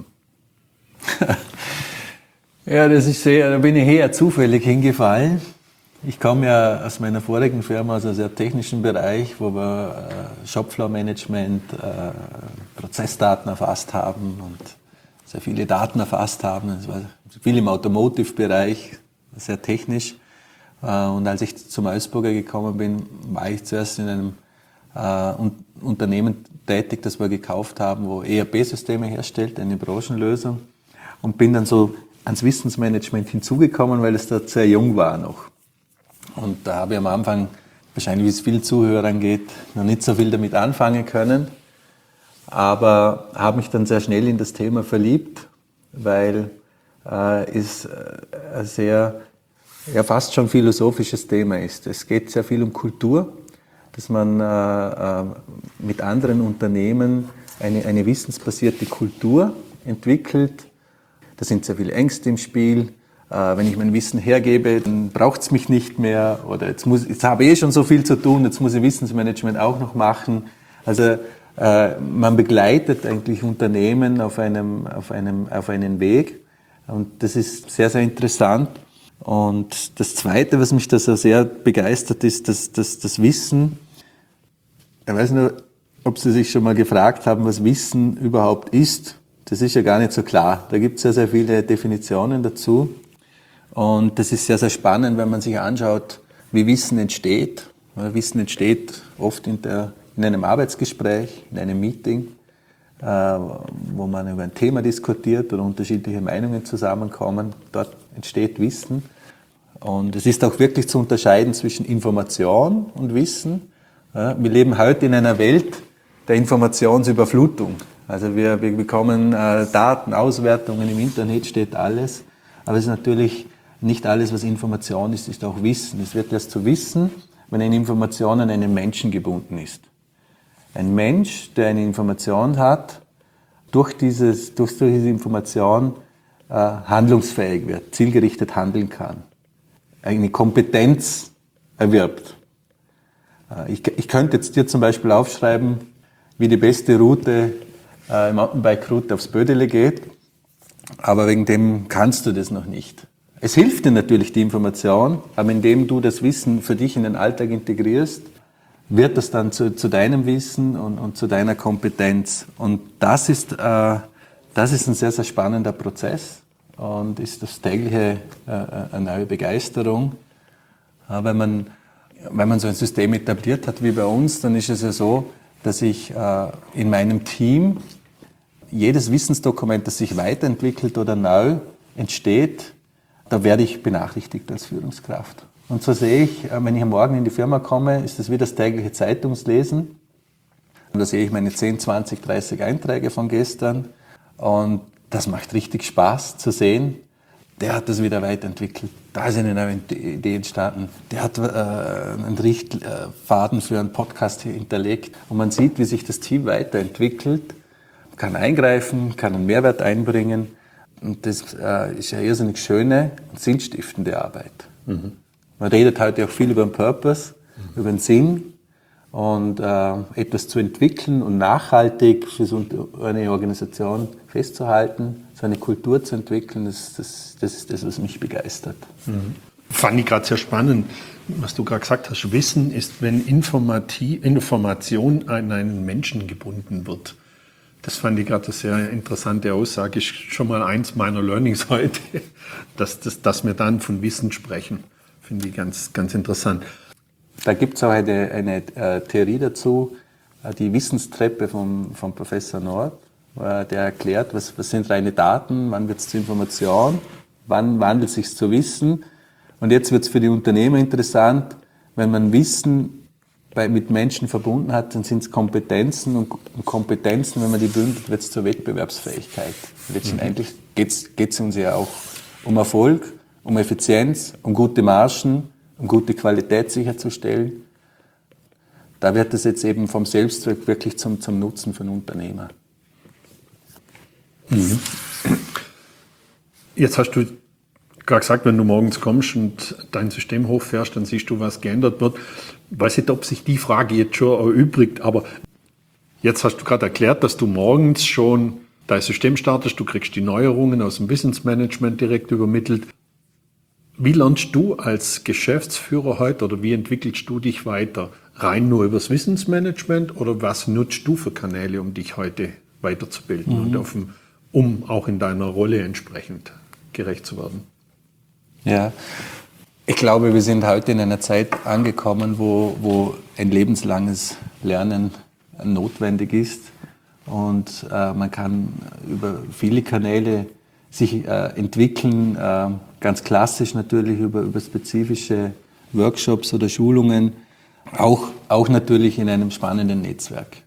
Speaker 2: Ja, da bin ich eher zufällig hingefallen. Ich komme ja aus meiner vorigen Firma aus einem sehr technischen Bereich, wo wir Shopfloor-Management, Prozessdaten erfasst haben und sehr viele Daten erfasst haben. Es war viel im Automotive-Bereich, sehr technisch. Und als ich zum Eusburger gekommen bin, war ich zuerst in einem Unternehmen tätig, das wir gekauft haben, wo ERP-Systeme herstellt, eine Branchenlösung. Und bin dann so ans Wissensmanagement hinzugekommen, weil es dort sehr jung war noch. Und da habe ich am Anfang, wahrscheinlich wie es vielen Zuhörern geht, noch nicht so viel damit anfangen können. Aber habe mich dann sehr schnell in das Thema verliebt, weil es ein sehr, ja fast schon philosophisches Thema ist. Es geht sehr viel um Kultur, dass man mit anderen Unternehmen eine wissensbasierte Kultur entwickelt. Da sind sehr viele Ängste im Spiel. Wenn ich mein Wissen hergebe, dann braucht es mich nicht mehr. Oder jetzt habe ich schon so viel zu tun, jetzt muss ich Wissensmanagement auch noch machen. Also man begleitet eigentlich Unternehmen auf einen Weg. Und das ist sehr, sehr interessant. Und das Zweite, was mich da so sehr begeistert, ist das Wissen. Ich weiß nur, ob Sie sich schon mal gefragt haben, was Wissen überhaupt ist. Das ist ja gar nicht so klar. Da gibt es sehr, sehr viele Definitionen dazu. Und das ist sehr, sehr spannend, wenn man sich anschaut, wie Wissen entsteht. Wissen entsteht oft in einem Arbeitsgespräch, in einem Meeting, wo man über ein Thema diskutiert oder unterschiedliche Meinungen zusammenkommen. Dort entsteht Wissen. Und es ist auch wirklich zu unterscheiden zwischen Information und Wissen. Wir leben heute in einer Welt der Informationsüberflutung. Also wir bekommen Daten, Auswertungen, im Internet steht alles. Aber es ist natürlich nicht alles, was Information ist, ist auch Wissen. Es wird erst zu Wissen, wenn eine Information an einen Menschen gebunden ist. Ein Mensch, der eine Information hat, durch diese Information handlungsfähig wird, zielgerichtet handeln kann, eine Kompetenz erwirbt. Ich könnte jetzt dir zum Beispiel aufschreiben, wie die beste Route, Mountainbike-Route aufs Bödele geht, aber wegen dem kannst du das noch nicht. Es hilft dir natürlich die Information, aber indem du das Wissen für dich in den Alltag integrierst, wird das dann zu deinem Wissen und zu deiner Kompetenz. Und das ist ein sehr, sehr spannender Prozess und ist das tägliche eine neue Begeisterung. Wenn man so ein System etabliert hat wie bei uns, dann ist es ja so, dass ich in meinem Team jedes Wissensdokument, das sich weiterentwickelt oder neu entsteht, da werde ich benachrichtigt als Führungskraft. Und so sehe ich, wenn ich am Morgen in die Firma komme, ist das wie das tägliche Zeitungslesen. Und da sehe ich meine 10, 20, 30 Einträge von gestern. Und das macht richtig Spaß zu sehen. Der hat das wieder weiterentwickelt. Da ist eine neue Idee entstanden. Der hat einen Richtfaden für einen Podcast hinterlegt. Und man sieht, wie sich das Team weiterentwickelt, kann eingreifen, kann einen Mehrwert einbringen. Und das ist eine irrsinnig schöne und sinnstiftende Arbeit. Mhm. Man redet heute auch viel über den Purpose, über den Sinn und etwas zu entwickeln und nachhaltig für so eine Organisation festzuhalten, so eine Kultur zu entwickeln, das ist das, was mich begeistert.
Speaker 1: Mhm. Fand ich gerade sehr spannend, was du gerade gesagt hast. Wissen ist, wenn Information an einen Menschen gebunden wird. Das fand ich gerade eine sehr interessante Aussage. Ist schon mal eins meiner Learnings heute, dass wir dann von Wissen sprechen. Finde ich ganz, ganz interessant.
Speaker 2: Da gibt es auch eine Theorie dazu, die Wissenstreppe vom Professor Nord, der erklärt, was sind reine Daten, wann wird es zur Information, wann wandelt es sich zu Wissen. Und jetzt wird es für die Unternehmer interessant, wenn man Wissen mit Menschen verbunden hat, dann sind es Kompetenzen und Kompetenzen, wenn man die bündelt, wird es zur Wettbewerbsfähigkeit. Letztendlich geht es uns ja auch um Erfolg, um Effizienz, um gute Margen, um gute Qualität sicherzustellen. Da wird es jetzt eben vom Selbstzweck wirklich zum Nutzen für einen Unternehmer.
Speaker 1: Mhm. Jetzt hast du gerade gesagt, wenn du morgens kommst und dein System hochfährst, dann siehst du, was geändert wird. Ich weiß nicht, ob sich die Frage jetzt schon erübrigt, aber jetzt hast du gerade erklärt, dass du morgens schon dein System startest, du kriegst die Neuerungen aus dem Wissensmanagement direkt übermittelt. Wie lernst du als Geschäftsführer heute oder wie entwickelst du dich weiter? Rein nur übers Wissensmanagement oder was nutzt du für Kanäle, um dich heute weiterzubilden und um auch in deiner Rolle entsprechend gerecht zu werden?
Speaker 2: Ja, ich glaube, wir sind heute in einer Zeit angekommen, wo ein lebenslanges Lernen notwendig ist und man kann über viele Kanäle sich entwickeln, ganz klassisch natürlich über spezifische Workshops oder Schulungen, auch natürlich in einem spannenden Netzwerk.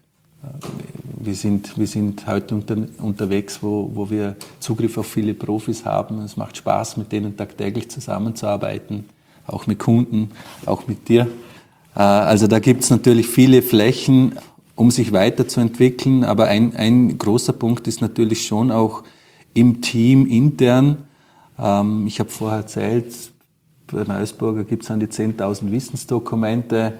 Speaker 2: Wir sind heute unterwegs, wo wir Zugriff auf viele Profis haben. Es macht Spaß, mit denen tagtäglich zusammenzuarbeiten, auch mit Kunden, auch mit dir. Also da gibt es natürlich viele Flächen, um sich weiterzuentwickeln. Aber ein großer Punkt ist natürlich schon auch im Team intern. Ich habe vorher erzählt, bei Neusburger gibt es an die 10.000 Wissensdokumente.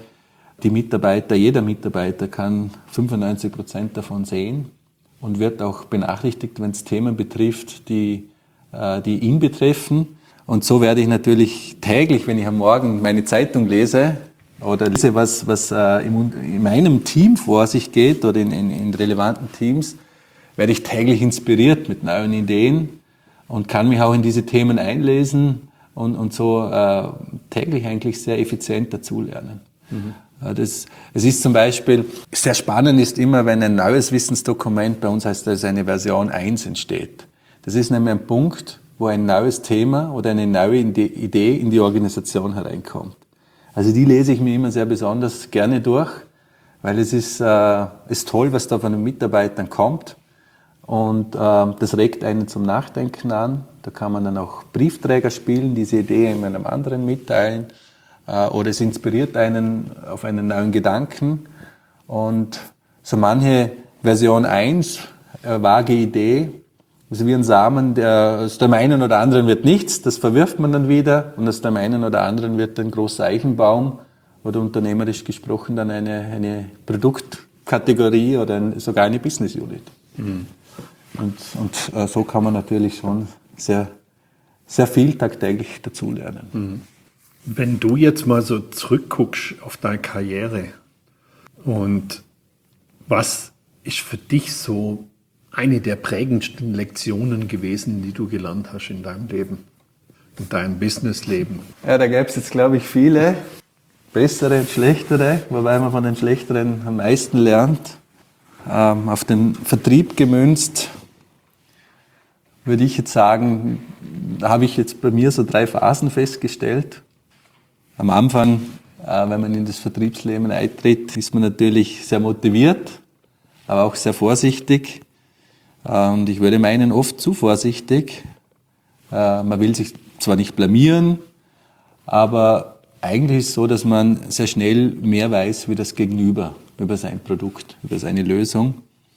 Speaker 2: Jeder Mitarbeiter kann 95% davon sehen und wird auch benachrichtigt, wenn es Themen betrifft, die ihn betreffen. Und so werde ich natürlich täglich, wenn ich am Morgen meine Zeitung lese oder lese, was in meinem Team vor sich geht oder in relevanten Teams, werde ich täglich inspiriert mit neuen Ideen und kann mich auch in diese Themen einlesen und so täglich eigentlich sehr effizient dazulernen. Mhm. Es ist zum Beispiel, sehr spannend ist immer, wenn ein neues Wissensdokument, bei uns heißt das eine Version 1 entsteht. Das ist nämlich ein Punkt, wo ein neues Thema oder eine neue Idee in die Organisation hereinkommt. Also die lese ich mir immer sehr besonders gerne durch, weil es ist toll, was da von den Mitarbeitern kommt und das regt einen zum Nachdenken an. Da kann man dann auch Briefträger spielen, diese Idee einem anderen mitteilen. Oder es inspiriert einen auf einen neuen Gedanken. Und so manche Version 1, vage Idee, ist wie ein Samen, aus dem einen oder anderen wird nichts, das verwirft man dann wieder. Und aus dem einen oder anderen wird ein großer Eichenbaum oder unternehmerisch gesprochen dann eine Produktkategorie oder sogar eine Business Unit. Mhm. Und so kann man natürlich schon sehr, sehr viel tagtäglich dazulernen.
Speaker 1: Mhm. Wenn du jetzt mal so zurückguckst auf deine Karriere und was ist für dich so eine der prägendsten Lektionen gewesen, die du gelernt hast in deinem Leben, in deinem Businessleben?
Speaker 2: Ja, da gäbe es jetzt, glaube ich, viele bessere und schlechtere, wobei man von den schlechteren am meisten lernt. Auf den Vertrieb gemünzt, würde ich jetzt sagen, da habe ich jetzt bei mir so 3 Phasen festgestellt. Am Anfang, wenn man in das Vertriebsleben eintritt, ist man natürlich sehr motiviert, aber auch sehr vorsichtig. Und ich würde meinen, oft zu vorsichtig. Man will sich zwar nicht blamieren, aber eigentlich ist es so, dass man sehr schnell mehr weiß wie das Gegenüber über sein Produkt, über seine Lösung.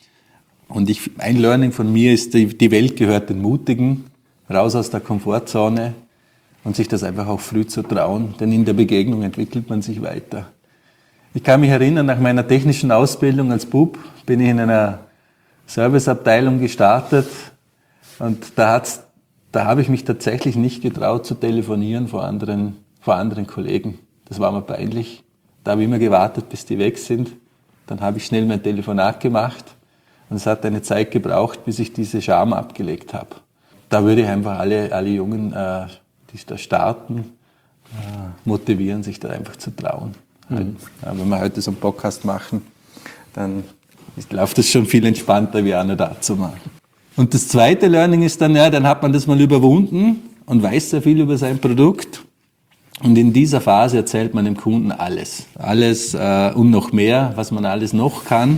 Speaker 2: Und ein Learning von mir ist, die Welt gehört den Mutigen, raus aus der Komfortzone. Und sich das einfach auch früh zu trauen, denn in der Begegnung entwickelt man sich weiter. Ich kann mich erinnern, nach meiner technischen Ausbildung als Bub bin ich in einer Serviceabteilung gestartet und da habe ich mich tatsächlich nicht getraut zu telefonieren vor anderen Kollegen. Das war mir peinlich. Da habe ich immer gewartet, bis die weg sind. Dann habe ich schnell mein Telefonat gemacht und es hat eine Zeit gebraucht, bis ich diese Scham abgelegt habe. Da würde ich einfach alle Jungen die da starten, motivieren, sich da einfach zu trauen. Mhm. Wenn wir heute so einen Podcast machen, dann läuft es schon viel entspannter, wie einer da zu machen. Und das zweite Learning ist dann, dann hat man das mal überwunden und weiß sehr viel über sein Produkt. Und in dieser Phase erzählt man dem Kunden alles. Alles und noch mehr, was man alles noch kann.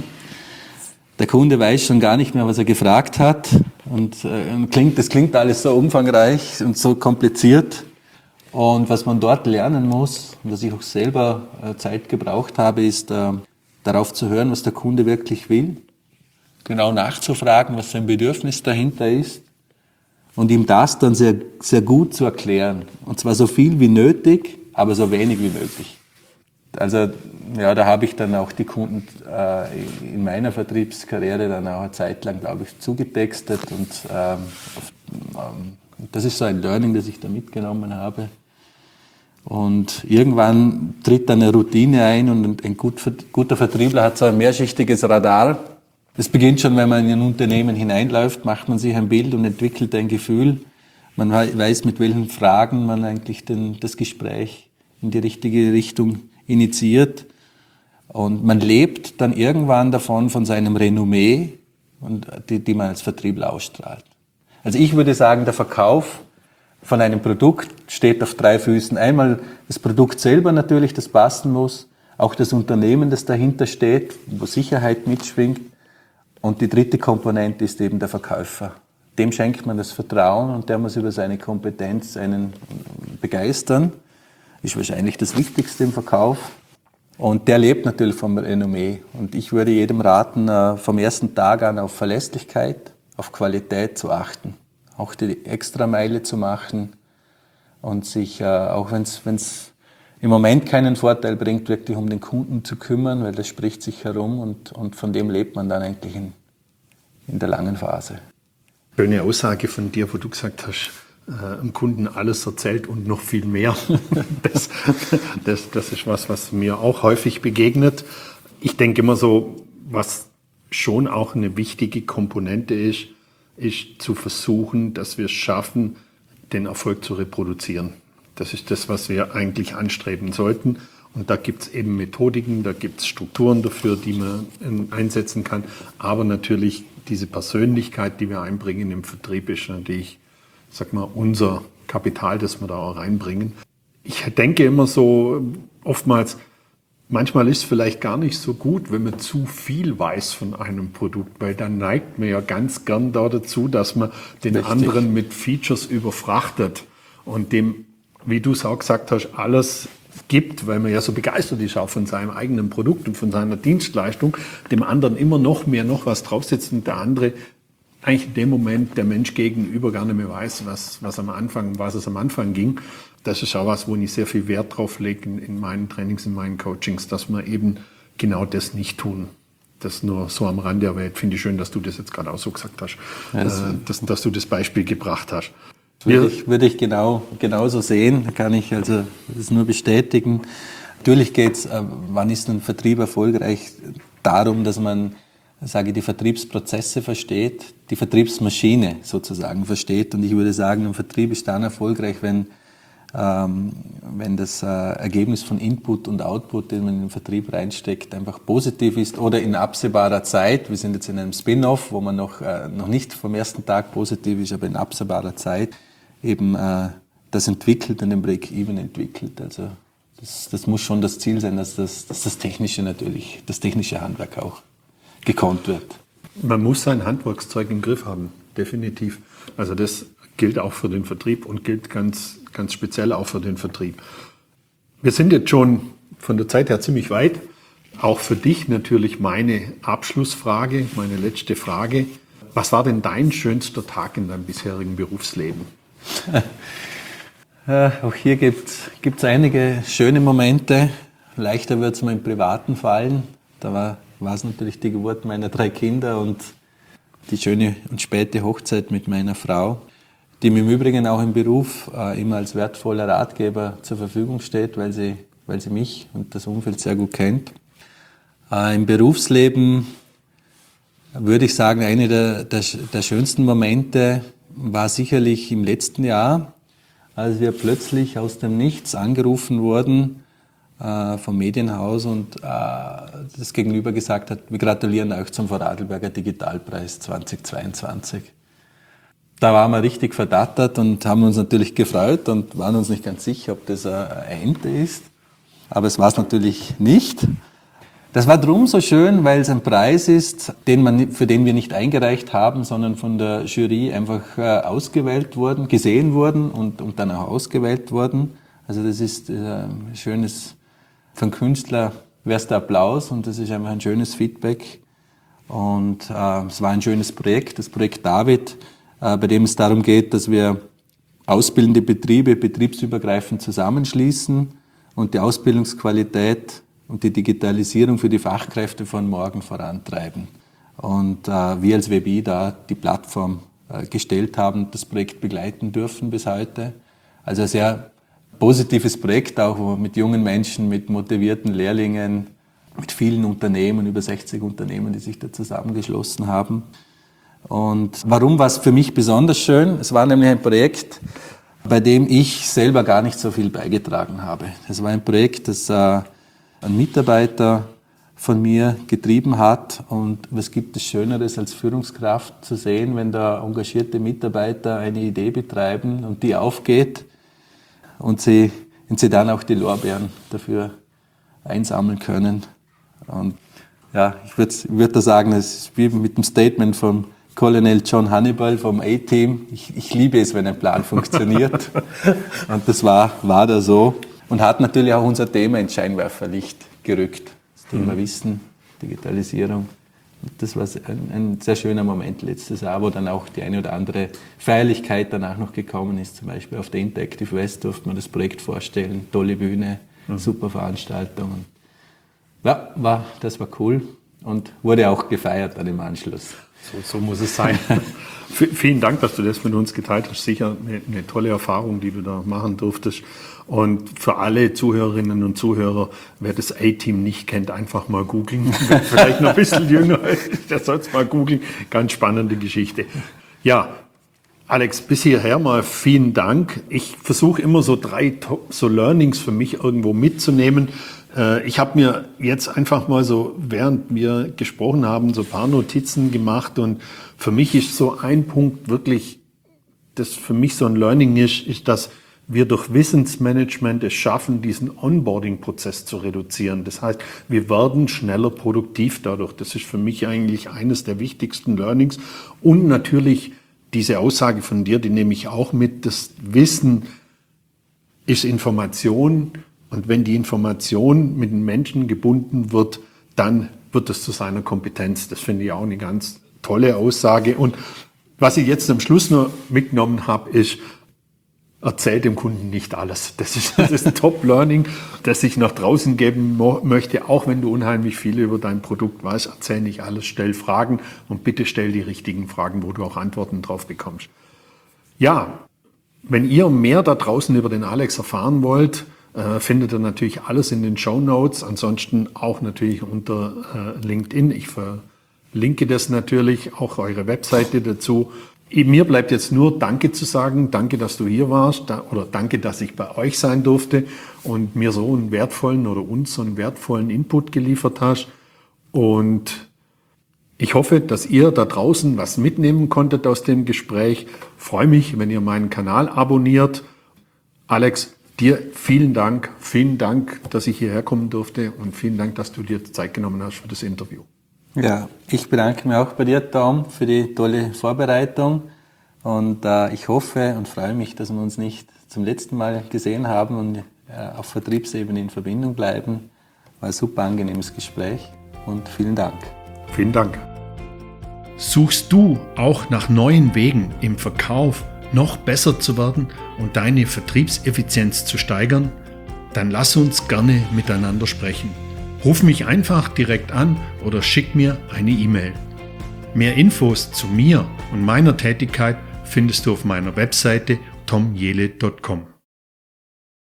Speaker 2: Der Kunde weiß schon gar nicht mehr, was er gefragt hat. Und das klingt alles so umfangreich und so kompliziert. Und was man dort lernen muss, und was ich auch selber Zeit gebraucht habe, ist darauf zu hören, was der Kunde wirklich will. Genau nachzufragen, was sein Bedürfnis dahinter ist. Und ihm das dann sehr, sehr gut zu erklären. Und zwar so viel wie nötig, aber so wenig wie möglich. Also da habe ich dann auch die Kunden in meiner Vertriebskarriere dann auch eine Zeit lang, glaube ich, zugetextet. Und das ist so ein Learning, das ich da mitgenommen habe. Und irgendwann tritt dann eine Routine ein und ein guter Vertriebler hat so ein mehrschichtiges Radar. Das beginnt schon, wenn man in ein Unternehmen hineinläuft, macht man sich ein Bild und entwickelt ein Gefühl. Man weiß, mit welchen Fragen man eigentlich das Gespräch in die richtige Richtung initiiert. Und man lebt dann irgendwann davon, von seinem Renommee, und die man als Vertriebler ausstrahlt. Also ich würde sagen, der Verkauf von einem Produkt steht auf 3 Füßen. Einmal das Produkt selber natürlich, das passen muss. Auch das Unternehmen, das dahinter steht, wo Sicherheit mitschwingt. Und die dritte Komponente ist eben der Verkäufer. Dem schenkt man das Vertrauen und der muss über seine Kompetenz einen begeistern. Ist wahrscheinlich das Wichtigste im Verkauf. Und der lebt natürlich vom Renommee. Und ich würde jedem raten, vom ersten Tag an auf Verlässlichkeit, auf Qualität zu achten. Auch die Extrameile zu machen und sich, auch wenn es im Moment keinen Vorteil bringt, wirklich um den Kunden zu kümmern, weil das spricht sich herum und von dem lebt man dann eigentlich in der langen Phase.
Speaker 1: Schöne Aussage von dir, wo du gesagt hast, dem Kunden alles erzählt und noch viel mehr. Das ist was mir auch häufig begegnet. Ich denke immer so, was schon auch eine wichtige Komponente ist zu versuchen, dass wir es schaffen, den Erfolg zu reproduzieren. Das ist das, was wir eigentlich anstreben sollten. Und da gibt es eben Methodiken, da gibt es Strukturen dafür, die man einsetzen kann. Aber natürlich diese Persönlichkeit, die wir einbringen im Vertrieb, ist natürlich, sag mal, unser Kapital, das wir da auch reinbringen. Ich denke immer so, oftmals, manchmal ist es vielleicht gar nicht so gut, wenn man zu viel weiß von einem Produkt, weil dann neigt man ja ganz gern dazu, dass man den anderen mit Features überfrachtet und dem, wie du es auch gesagt hast, alles gibt, weil man ja so begeistert ist auch von seinem eigenen Produkt und von seiner Dienstleistung, dem anderen immer noch was draufsetzt und der andere eigentlich in dem Moment der Mensch gegenüber gar nicht mehr weiß, was es am Anfang ging. Das ist auch was, wo ich sehr viel Wert drauf lege in meinen Trainings, in meinen Coachings, dass wir eben genau das nicht tun. Das nur so am Rande erwähnt. Finde ich schön, dass du das jetzt gerade auch so gesagt hast, dass du das Beispiel gebracht hast.
Speaker 2: Würde ich genauso sehen, kann ich also das nur bestätigen. Natürlich geht's, wann ist ein Vertrieb erfolgreich, darum, dass man, die Vertriebsprozesse versteht, die Vertriebsmaschine sozusagen versteht. Und ich würde sagen, ein Vertrieb ist dann erfolgreich, wenn das Ergebnis von Input und Output, den man in den Vertrieb reinsteckt, einfach positiv ist oder in absehbarer Zeit. Wir sind jetzt in einem Spin-off, wo man noch nicht vom ersten Tag positiv ist, aber in absehbarer Zeit eben das entwickelt und den Break-Even entwickelt. Also das muss schon das Ziel sein, dass das technische Handwerk auch gekonnt wird.
Speaker 1: Man muss sein Handwerkszeug im Griff haben, definitiv. Also das gilt auch für den Vertrieb und gilt ganz, ganz speziell auch für den Vertrieb. Wir sind jetzt schon von der Zeit her ziemlich weit. Auch für dich natürlich meine Abschlussfrage, meine letzte Frage. Was war denn dein schönster Tag in deinem bisherigen Berufsleben?
Speaker 2: Auch hier gibt's einige schöne Momente. Leichter wird es mir im Privaten fallen. Da war es natürlich die Geburt meiner 3 Kinder und die schöne und späte Hochzeit mit meiner Frau, die mir im Übrigen auch im Beruf immer als wertvoller Ratgeber zur Verfügung steht, weil sie mich und das Umfeld sehr gut kennt. Im Berufsleben würde ich sagen, eine der schönsten Momente war sicherlich im letzten Jahr, als wir plötzlich aus dem Nichts angerufen wurden vom Medienhaus und das Gegenüber gesagt hat, wir gratulieren euch zum Vorarlberger Digitalpreis 2022. Da waren wir richtig verdattert und haben uns natürlich gefreut und waren uns nicht ganz sicher, ob das eine Ente ist. Aber es war es natürlich nicht. Das war drum so schön, weil es ein Preis ist, für den wir nicht eingereicht haben, sondern von der Jury einfach ausgewählt wurden, gesehen wurden und dann auch ausgewählt wurden. Also das ist ein schönes, für einen Künstler wäre es der Applaus und das ist einfach ein schönes Feedback. Und es war ein schönes Projekt, das Projekt David, bei dem es darum geht, dass wir ausbildende Betriebe betriebsübergreifend zusammenschließen und die Ausbildungsqualität und die Digitalisierung für die Fachkräfte von morgen vorantreiben. Und wir als WebI da die Plattform gestellt haben, das Projekt begleiten dürfen bis heute. Also ein sehr positives Projekt, auch mit jungen Menschen, mit motivierten Lehrlingen, mit vielen Unternehmen, über 60 Unternehmen, die sich da zusammengeschlossen haben. Und warum war es für mich besonders schön? Es war nämlich ein Projekt, bei dem ich selber gar nicht so viel beigetragen habe. Es war ein Projekt, das ein Mitarbeiter von mir getrieben hat. Und was gibt es Schöneres als Führungskraft zu sehen, wenn da engagierte Mitarbeiter eine Idee betreiben und die aufgeht und sie dann auch die Lorbeeren dafür einsammeln können. Und ja, ich würde da sagen, es ist wie mit dem Statement von Colonel John Hannibal vom A-Team. Ich liebe es, wenn ein Plan funktioniert. Und das war da so. Und hat natürlich auch unser Thema ins Scheinwerferlicht gerückt. Das Thema Wissen, Digitalisierung. Und das war ein sehr schöner Moment letztes Jahr, wo dann auch die eine oder andere Feierlichkeit danach noch gekommen ist. Zum Beispiel auf der Interactive West durfte man das Projekt vorstellen. Tolle Bühne, super Veranstaltung. Ja, das war cool und wurde auch gefeiert dann im Anschluss.
Speaker 1: So muss es sein. Vielen Dank, dass du das mit uns geteilt hast. Sicher eine tolle Erfahrung, die du da machen durftest. Und für alle Zuhörerinnen und Zuhörer, wer das A-Team nicht kennt, einfach mal googeln. Wer vielleicht noch ein bisschen jünger ist, der soll es mal googeln. Ganz spannende Geschichte. Ja, Alex, bis hierher mal vielen Dank. Ich versuche immer so 3 Learnings für mich irgendwo mitzunehmen. Ich habe mir jetzt einfach mal so, während wir gesprochen haben, so ein paar Notizen gemacht und für mich ist so ein Punkt wirklich, das für mich so ein Learning ist, dass wir durch Wissensmanagement es schaffen, diesen Onboarding-Prozess zu reduzieren. Das heißt, wir werden schneller produktiv dadurch. Das ist für mich eigentlich eines der wichtigsten Learnings und natürlich diese Aussage von dir, die nehme ich auch mit, das Wissen ist Information. Und wenn die Information mit den Menschen gebunden wird, dann wird es zu seiner Kompetenz. Das finde ich auch eine ganz tolle Aussage. Und was ich jetzt am Schluss noch mitgenommen habe, ist, erzähl dem Kunden nicht alles. Das ist ein Top-Learning, das ich nach draußen geben möchte. Auch wenn du unheimlich viel über dein Produkt weißt, erzähl nicht alles, stell Fragen und bitte stell die richtigen Fragen, wo du auch Antworten drauf bekommst. Ja, wenn ihr mehr da draußen über den Alex erfahren wollt, findet ihr natürlich alles in den Shownotes, ansonsten auch natürlich unter LinkedIn. Ich verlinke das natürlich, auch eure Webseite dazu. Mir bleibt jetzt nur Danke zu sagen, danke, dass du hier warst oder danke, dass ich bei euch sein durfte und mir so einen wertvollen oder uns so einen wertvollen Input geliefert hast. Und ich hoffe, dass ihr da draußen was mitnehmen konntet aus dem Gespräch. Freue mich, wenn ihr meinen Kanal abonniert. Alex, dir vielen Dank, dass ich hierher kommen durfte und vielen Dank, dass du dir Zeit genommen hast für das Interview.
Speaker 2: Ja, ich bedanke mich auch bei dir, Tom, für die tolle Vorbereitung und ich hoffe und freue mich, dass wir uns nicht zum letzten Mal gesehen haben und auf Vertriebsebene in Verbindung bleiben. War ein super angenehmes Gespräch und vielen Dank.
Speaker 1: Vielen Dank. Suchst du auch nach neuen Wegen im Verkauf, noch besser zu werden und deine Vertriebseffizienz zu steigern? Dann lass uns gerne miteinander sprechen. Ruf mich einfach direkt an oder schick mir eine E-Mail. Mehr Infos zu mir und meiner Tätigkeit findest du auf meiner Webseite tomjele.com.